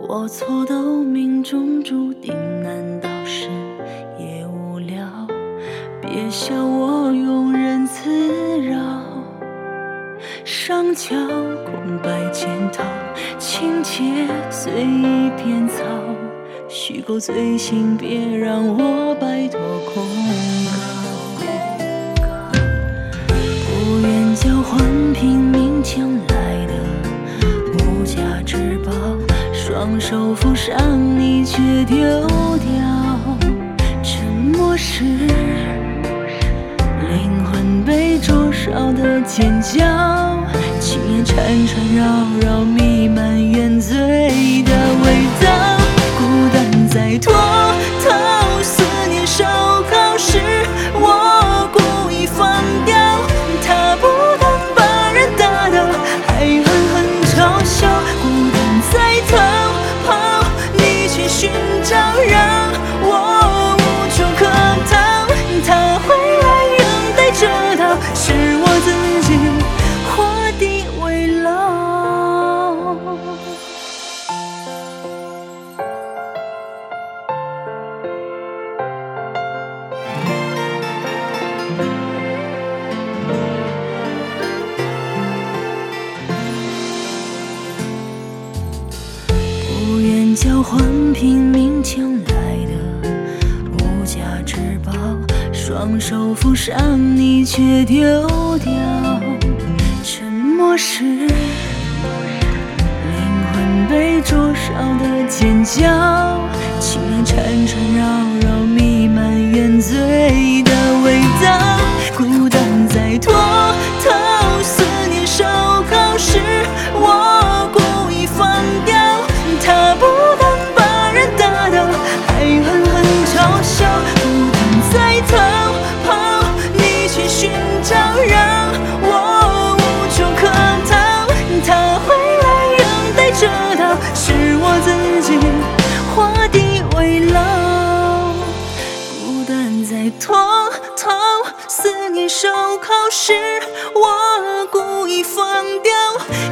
我错都命中注定，难道是也无聊？别笑我庸人自扰，上桥空白检讨，情节随意编造，虚构罪行，别让我摆脱控告。不愿交换拼命抢来的无价之宝，双手扶上你却丢掉。沉默时灵魂被灼烧的尖叫，情言缠缠绕绕，弥漫原罪的味道。孤单在脱逃，思念烧烤时我故意放掉，他不但把人打倒，还狠狠嘲笑。孤单在逃跑，你去寻找，让我无处可逃。他回来仍带着刀，是我自己画地为牢。不愿交换拼命抢来的无价之宝，双手扶上你却丢掉。沉默时灵魂被灼烧的尖叫，情言缠缠绕绕，弥漫原罪的味道。孤单在脱逃，思念烧烤时我故意放掉，他不但把人打倒，还狠狠嘲笑。孤单在逃跑，你去寻找，让我无处可逃。他回来仍带着刀，是我自己画地为牢。孤单在脱逃，思念烧烤时我故意放掉，